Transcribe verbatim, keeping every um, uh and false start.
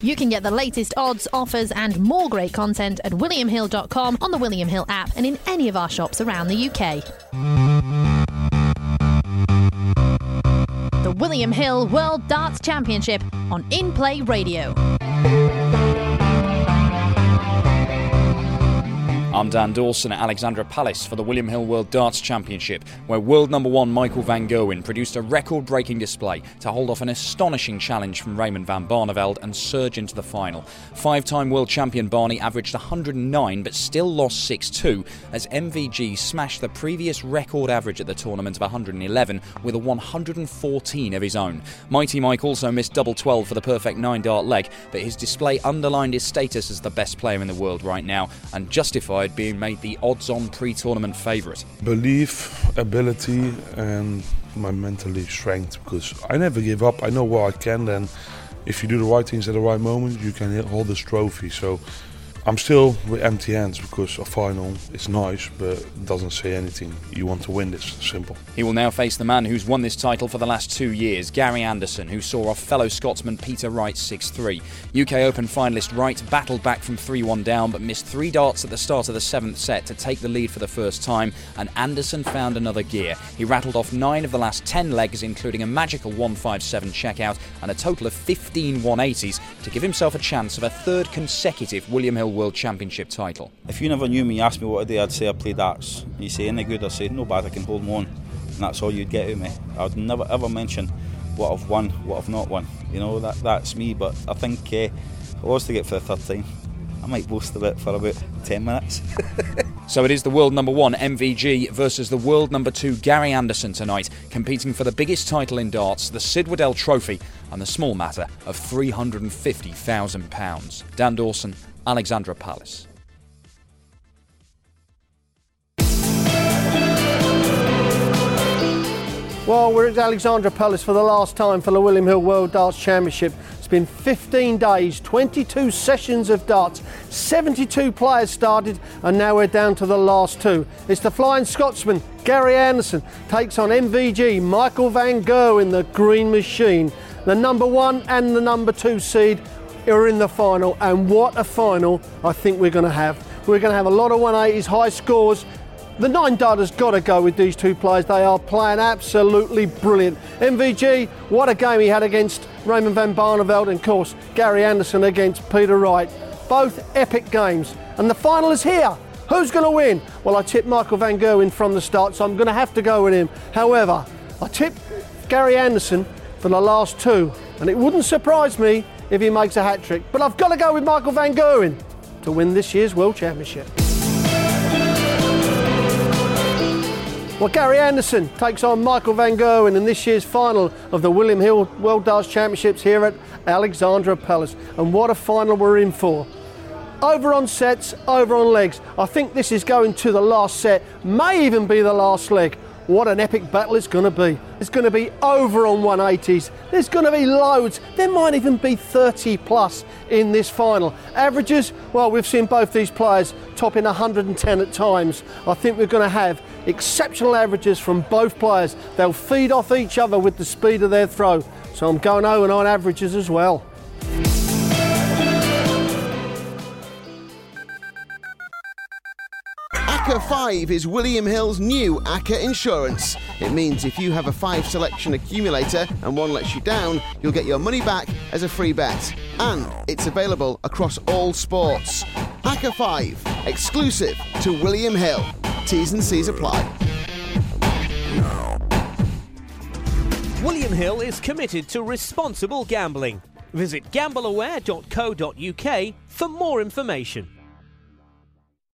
You can get the latest odds, offers and more great content at william hill dot com, on the William Hill app and in any of our shops around the U K. The William Hill World Darts Championship on In Play Radio. I'm Dan Dawson at Alexandra Palace for the William Hill World Darts Championship, where world number one Michael van Gerwen produced a record-breaking display to hold off an astonishing challenge from Raymond van Barneveld and surge into the final. Five-time world champion Barney averaged one hundred nine but still lost six two as M V G smashed the previous record average at the tournament of one hundred eleven with a one hundred fourteen of his own. Mighty Mike also missed double twelve for the perfect nine-dart leg, but his display underlined his status as the best player in the world right now and justified being made the odds-on pre-tournament favourite. Belief, ability and my mentally strength, because I never give up. I know what I can, and if you do the right things at the right moment, you can hold this trophy. So I'm still with empty hands because a final is nice, but it doesn't say anything. You want to win this, simple. He will now face the man who's won this title for the last two years, Gary Anderson, who saw off fellow Scotsman Peter Wright six three. U K Open finalist Wright battled back from three one down but missed three darts at the start of the seventh set to take the lead for the first time, and Anderson found another gear. He rattled off nine of the last ten legs, including a magical one five seven checkout and a total of fifteen one eighties to give himself a chance of a third consecutive William Hill World Championship title. If you never knew me, you asked me what I do, I'd say I play darts. You say any good, I'd say no bad, I can hold my own. And that's all you'd get out of me. I would never ever mention what I've won, what I've not won. You know, that that's me, but I think uh, if I was to get for the third time, I might boast a bit for about ten minutes. So it is the world number one M V G versus the world number two Gary Anderson tonight, competing for the biggest title in darts, the Sid Waddell Trophy, and the small matter of three hundred fifty thousand pounds. Dan Dawson, Alexandra Palace. Well, we're at Alexandra Palace for the last time for the William Hill World Darts Championship. It's been fifteen days, twenty-two sessions of darts, seventy-two players started, and now we're down to the last two. It's the Flying Scotsman, Gary Anderson, takes on M V G, Michael van Gerwen, the Green Machine. The number one and the number two seed are in the final, and what a final I think we're going to have. We're going to have a lot of one eighties, high scores. The nine darter's got to go with these two players. They are playing absolutely brilliant. M V G, what a game he had against Raymond van Barneveld, and of course Gary Anderson against Peter Wright. Both epic games, and the final is here. Who's going to win? Well, I tipped Michael van Gerwen from the start, so I'm going to have to go with him. However, I tipped Gary Anderson for the last two, and it wouldn't surprise me if he makes a hat-trick. But I've got to go with Michael van Gerwen to win this year's World Championship. Well, Gary Anderson takes on Michael van Gerwen in this year's final of the William Hill World Darts Championships here at Alexandra Palace. And what a final we're in for. Over on sets, over on legs. I think this is going to the last set, may even be the last leg. What an epic battle it's going to be. It's going to be over on one eighties. There's going to be loads. There might even be thirty plus in this final. Averages, well, we've seen both these players topping one hundred ten at times. I think we're going to have exceptional averages from both players. They'll feed off each other with the speed of their throw. So I'm going over on averages as well. A C C A five is William Hill's new A C C A Insurance. It means if you have a five selection accumulator and one lets you down, you'll get your money back as a free bet. And it's available across all sports. A C C A five, exclusive to William Hill. T's and C's apply. William Hill is committed to responsible gambling. Visit gamble aware dot co dot uk for more information.